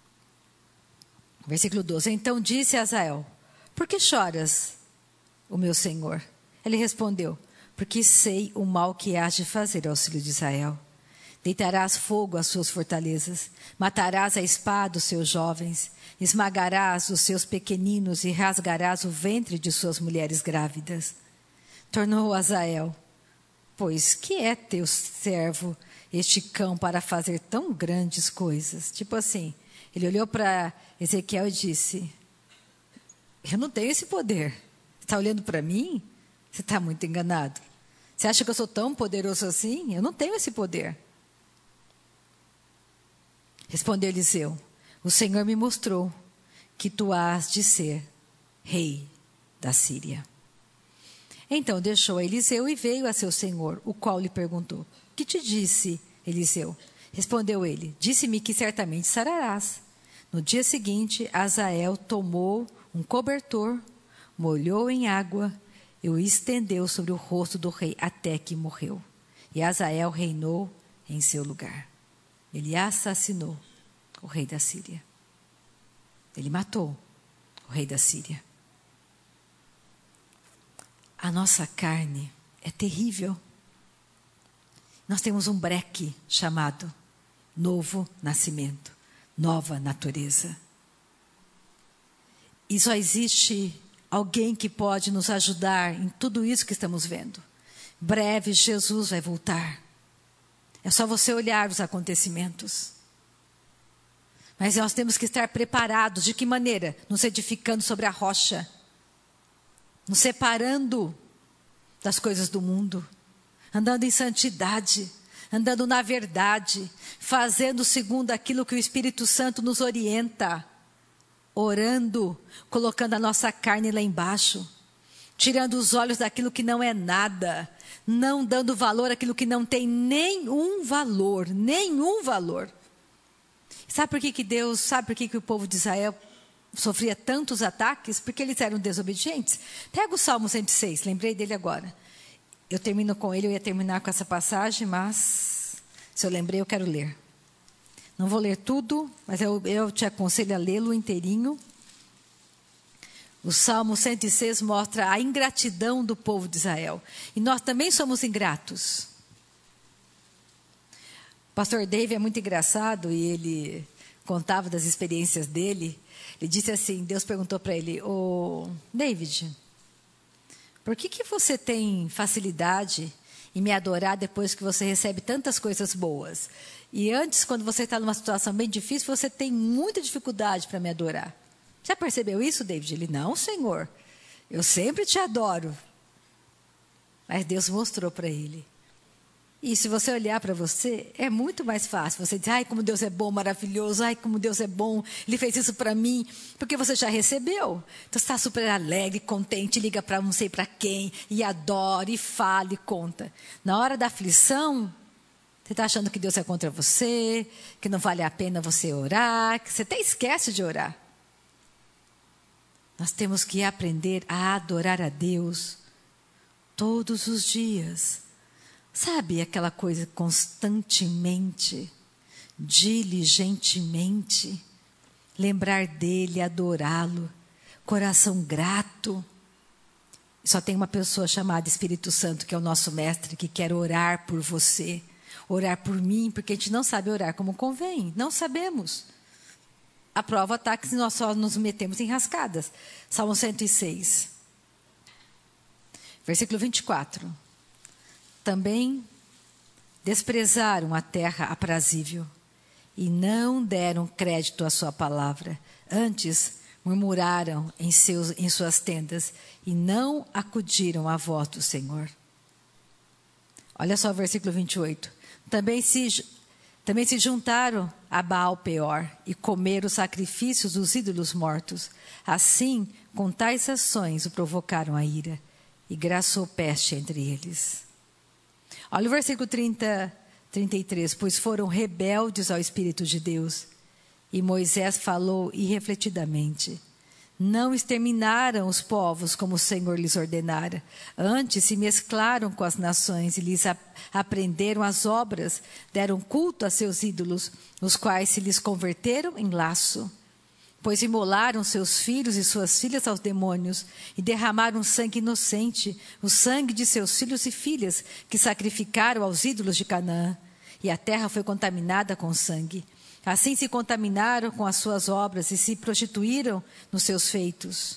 Versículo 12. Então disse a Azael: por que choras, o meu senhor? Ele respondeu: porque sei o mal que hás de fazer ao filho de Israel. Deitarás fogo às suas fortalezas, matarás a espada os seus jovens, esmagarás os seus pequeninos e rasgarás o ventre de suas mulheres grávidas. Tornou Azael: pois que é teu servo este cão para fazer tão grandes coisas? Tipo assim, ele olhou para Ezequiel e disse: eu não tenho esse poder. Você está olhando para mim? Você está muito enganado. Você acha que eu sou tão poderoso assim? Eu não tenho esse poder. Respondeu Eliseu: o Senhor me mostrou que tu hás de ser rei da Síria. Então deixou a Eliseu e veio a seu senhor, o qual lhe perguntou: que te disse, Eliseu? Respondeu ele: disse-me que certamente sararás. No dia seguinte, Azael tomou um cobertor, molhou em água e o estendeu sobre o rosto do rei até que morreu. E Azael reinou em seu lugar. Ele assassinou o rei da Síria. Ele matou o rei da Síria. A nossa carne é terrível. Nós temos um breque chamado novo nascimento, nova natureza. E só existe alguém que pode nos ajudar em tudo isso que estamos vendo. Breve Jesus vai voltar. É só você olhar os acontecimentos. Mas nós temos que estar preparados. De que maneira? Nos edificando sobre a rocha. Nos separando das coisas do mundo. Andando em santidade. Andando na verdade. Fazendo segundo aquilo que o Espírito Santo nos orienta. Orando. Colocando a nossa carne lá embaixo. Tirando os olhos daquilo que não é nada. Não dando valor àquilo que não tem nenhum valor. Nenhum valor. Sabe por que o povo de Israel sofria tantos ataques? Porque eles eram desobedientes. Pega o Salmo 106, lembrei dele agora. Eu termino com ele, eu ia terminar com essa passagem, mas se eu lembrei, eu quero ler. Não vou ler tudo, mas eu te aconselho a lê-lo inteirinho. O Salmo 106 mostra a ingratidão do povo de Israel. E nós também somos ingratos. O pastor Dave é muito engraçado e ele contava das experiências dele. Ele disse assim, Deus perguntou para ele: ô David, por que você tem facilidade em me adorar depois que você recebe tantas coisas boas? E antes, quando você está numa situação bem difícil, você tem muita dificuldade para me adorar. Já percebeu isso, David? Ele: não, Senhor, eu sempre te adoro. Mas Deus mostrou para ele. E se você olhar para você, é muito mais fácil. Você diz: ai, como Deus é bom, maravilhoso. Ai, como Deus é bom, Ele fez isso para mim. Porque você já recebeu. Então, você está super alegre, contente, liga para não sei para quem, e adora, e fala, e conta. Na hora da aflição, você está achando que Deus é contra você, que não vale a pena você orar, que você até esquece de orar. Nós temos que aprender a adorar a Deus todos os dias. Sabe aquela coisa constantemente, diligentemente, lembrar dele, adorá-lo, coração grato. Só tem uma pessoa chamada Espírito Santo, que é o nosso mestre, que quer orar por você, orar por mim, porque a gente não sabe orar como convém, não sabemos. A prova está que nós só nos metemos em rascadas. Salmo 106, versículo 24. Também desprezaram a terra aprazível e não deram crédito à sua palavra. Antes murmuraram em suas tendas e não acudiram à voz do Senhor. Olha só o versículo 28. Também se juntaram a Baal Peor e comeram os sacrifícios dos ídolos mortos. Assim, com tais ações, o provocaram a ira e graçou peste entre eles. Olha o versículo 33. Pois foram rebeldes ao Espírito de Deus. E Moisés falou irrefletidamente. Não exterminaram os povos como o Senhor lhes ordenara. Antes se mesclaram com as nações e lhes aprenderam as obras. Deram culto a seus ídolos, os quais se lhes converteram em laço. Pois imolaram seus filhos e suas filhas aos demônios e derramaram sangue inocente, o sangue de seus filhos e filhas, que sacrificaram aos ídolos de Canaã. E a terra foi contaminada com sangue. Assim se contaminaram com as suas obras e se prostituíram nos seus feitos.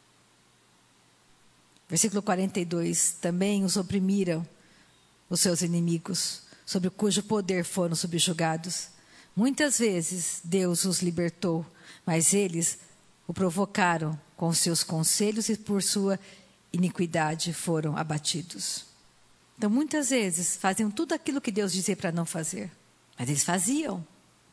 Versículo 42. Também os oprimiram os seus inimigos, sobre cujo poder foram subjugados. Muitas vezes Deus os libertou, mas eles o provocaram com seus conselhos e por sua iniquidade foram abatidos. Então, muitas vezes, faziam tudo aquilo que Deus dizia para não fazer. Mas eles faziam.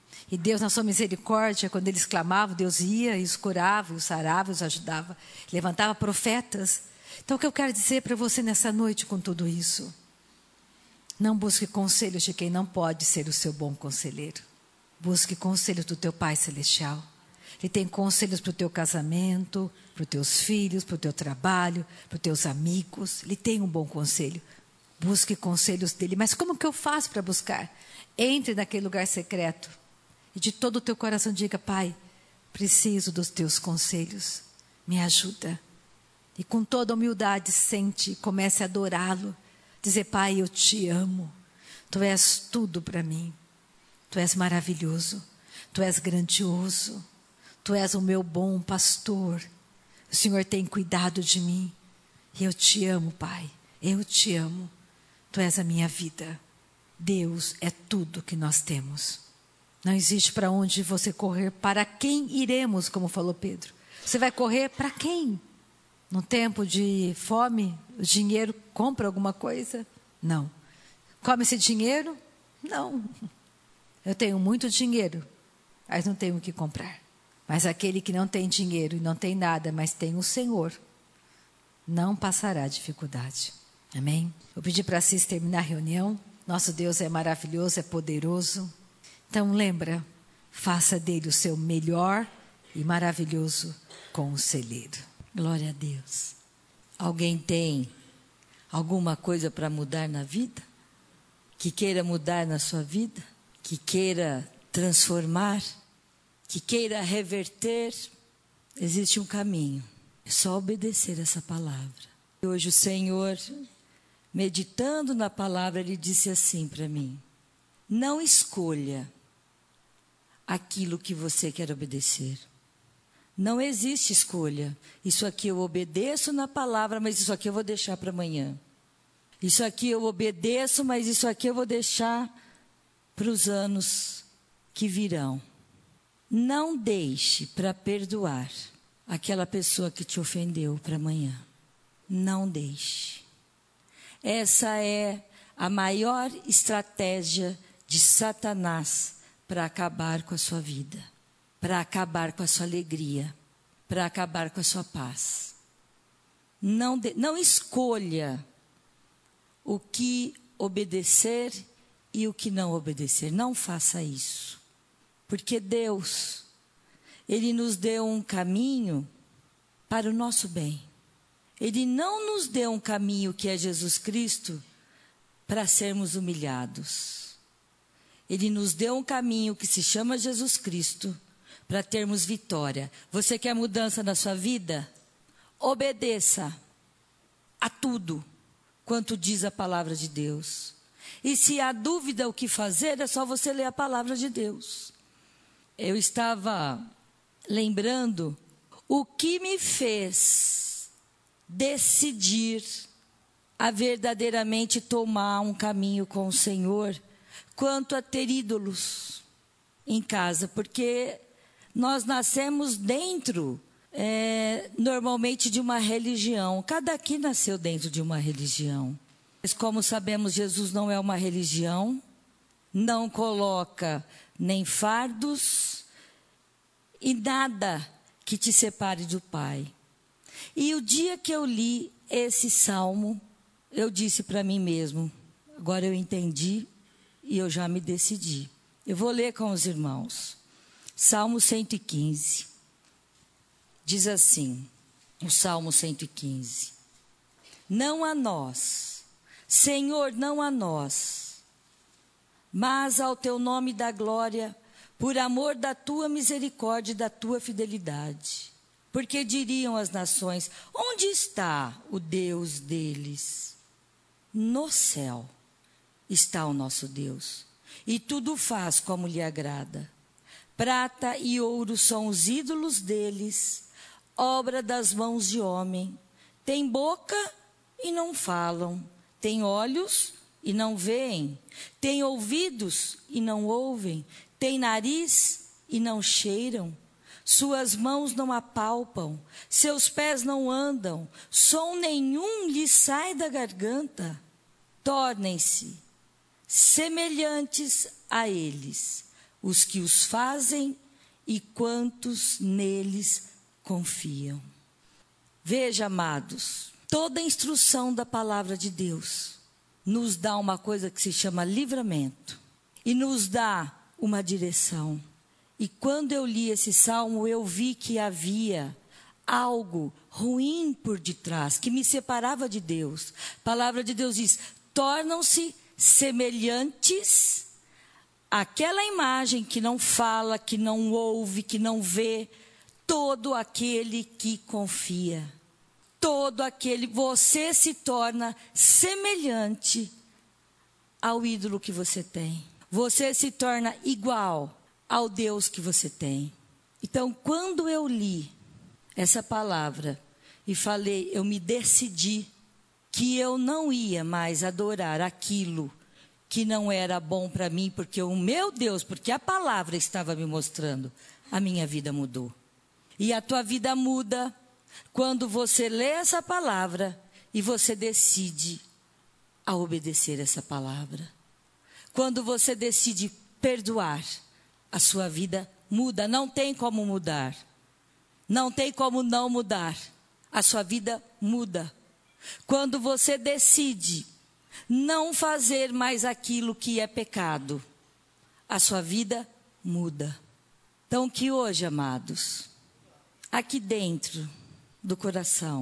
E Deus, na sua misericórdia, quando eles clamavam, Deus ia e os curava, e os sarava, e os ajudava. Levantava profetas. Então, o que eu quero dizer para você nessa noite com tudo isso? Não busque conselhos de quem não pode ser o seu bom conselheiro. Busque conselhos do teu Pai Celestial. Ele tem conselhos para o teu casamento, para os teus filhos, para o teu trabalho, para os teus amigos. Ele tem um bom conselho. Busque conselhos dele. Mas como que eu faço para buscar? Entre naquele lugar secreto e de todo o teu coração diga: Pai, preciso dos teus conselhos. Me ajuda. E com toda humildade sente, comece a adorá-lo. Dizer: Pai, eu te amo. Tu és tudo para mim. Tu és maravilhoso. Tu és grandioso. Tu és o meu bom pastor. O Senhor tem cuidado de mim. E eu te amo, Pai. Eu te amo. Tu és a minha vida. Deus é tudo que nós temos. Não existe para onde você correr. Para quem iremos, como falou Pedro? Você vai correr para quem? Num tempo de fome, o dinheiro compra alguma coisa? Não. Come esse dinheiro? Não. Eu tenho muito dinheiro, mas não tenho o que comprar. Mas aquele que não tem dinheiro e não tem nada, mas tem o Senhor, não passará dificuldade. Amém? Vou pedir para Cis terminar a reunião. Nosso Deus é maravilhoso, é poderoso. Então lembra, faça dele o seu melhor e maravilhoso conselheiro. Glória a Deus. Alguém tem alguma coisa para mudar na vida? Que queira mudar na sua vida? Que queira transformar? Que queira reverter? Existe um caminho. É só obedecer essa palavra. E hoje o Senhor, meditando na palavra, Ele disse assim para mim: não escolha aquilo que você quer obedecer. Não existe escolha. Isso aqui eu obedeço na palavra, mas isso aqui eu vou deixar para amanhã. Isso aqui eu obedeço, mas isso aqui eu vou deixar para os anos que virão. Não deixe para perdoar aquela pessoa que te ofendeu para amanhã. Não deixe. Essa é a maior estratégia de Satanás para acabar com a sua vida, para acabar com a sua alegria, para acabar com a sua paz. Não escolha o que obedecer e o que não obedecer. Não faça isso. Porque Deus, Ele nos deu um caminho para o nosso bem. Ele não nos deu um caminho que é Jesus Cristo para sermos humilhados. Ele nos deu um caminho que se chama Jesus Cristo para termos vitória. Você quer mudança na sua vida? Obedeça a tudo quanto diz a palavra de Deus. E se há dúvida o que fazer, é só você ler a palavra de Deus. Eu estava lembrando o que me fez decidir a verdadeiramente tomar um caminho com o Senhor quanto a ter ídolos em casa, porque nós nascemos dentro, normalmente, de uma religião. Cada aqui nasceu dentro de uma religião. Mas como sabemos, Jesus não é uma religião, não coloca nem fardos e nada que te separe do Pai. E o dia que eu li esse salmo, eu disse para mim mesmo: agora eu entendi e eu já me decidi. Eu vou ler com os irmãos. Salmo 115. Diz assim, o Salmo 115. Não a nós, Senhor, não a nós, mas ao teu nome da glória, por amor da tua misericórdia e da tua fidelidade. Porque diriam as nações: onde está o Deus deles? No céu está o nosso Deus, e tudo faz como lhe agrada. Prata e ouro são os ídolos deles, obra das mãos de homem. Tem boca e não falam, tem olhos e não veem, tem ouvidos e não ouvem, tem nariz e não cheiram. Suas mãos não apalpam, seus pés não andam, som nenhum lhe sai da garganta. Tornem-se semelhantes a eles, os que os fazem e quantos neles confiam. Veja, amados, toda a instrução da palavra de Deus nos dá uma coisa que se chama livramento e nos dá uma direção. E quando eu li esse salmo, eu vi que havia algo ruim por detrás, que me separava de Deus. A palavra de Deus diz: tornam-se semelhantes àquela imagem que não fala, que não ouve, que não vê, todo aquele que confia. Todo aquele, você se torna semelhante ao ídolo que você tem. Você se torna igual ao Deus que você tem. Então, quando eu li essa palavra e falei, eu me decidi que eu não ia mais adorar aquilo que não era bom para mim, porque o meu Deus, porque a palavra estava me mostrando, a minha vida mudou. E a tua vida muda quando você lê essa palavra e você decide a obedecer essa palavra. Quando você decide perdoar, a sua vida muda. Não tem como mudar. Não tem como não mudar. A sua vida muda. Quando você decide não fazer mais aquilo que é pecado, a sua vida muda. Então, que hoje, amados, aqui dentro do coração,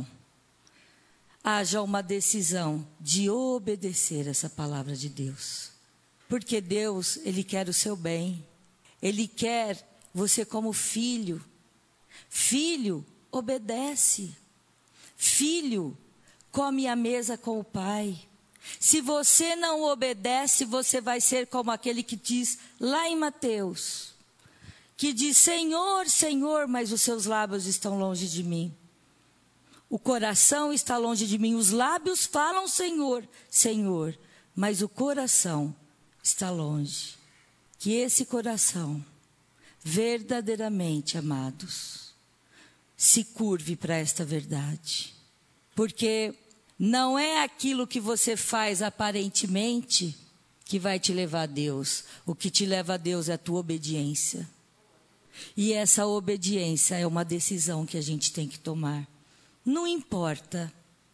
haja uma decisão de obedecer essa palavra de Deus. Porque Deus, Ele quer o seu bem. Ele quer você como filho. Filho, obedece. Filho, come à mesa com o pai. Se você não obedece, você vai ser como aquele que diz lá em Mateus, que diz: Senhor, Senhor, mas os seus lábios estão longe de mim. O coração está longe de mim. Os lábios falam Senhor, Senhor, mas o coração está longe. Que esse coração, verdadeiramente, amados, se curve para esta verdade. Porque não é aquilo que você faz aparentemente que vai te levar a Deus. O que te leva a Deus é a tua obediência. E essa obediência é uma decisão que a gente tem que tomar. Não importa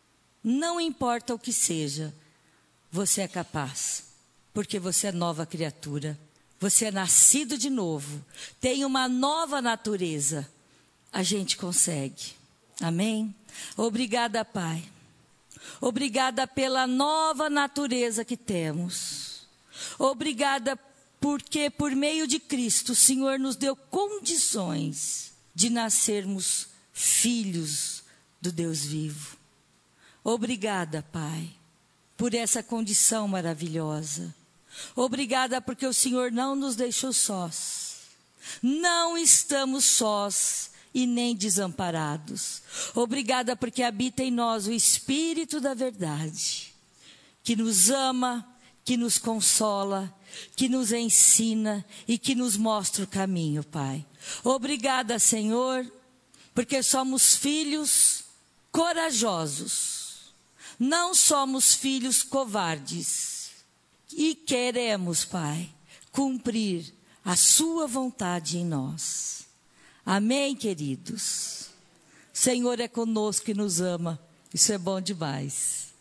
o que seja, você é capaz, porque você é nova criatura, você é nascido de novo, tem uma nova natureza, a gente consegue, amém? Obrigada, Pai, obrigada pela nova natureza que temos, obrigada porque por meio de Cristo o Senhor nos deu condições de nascermos filhos do Deus vivo. Obrigada, Pai, por essa condição maravilhosa. Obrigada porque o Senhor não nos deixou sós. Não estamos sós e nem desamparados. Obrigada porque habita em nós o Espírito da verdade, que nos ama, que nos consola, que nos ensina e que nos mostra o caminho, Pai. Obrigada, Senhor, porque somos filhos corajosos, não somos filhos covardes e queremos, Pai, cumprir a sua vontade em nós. Amém, queridos? O Senhor é conosco e nos ama, isso é bom demais.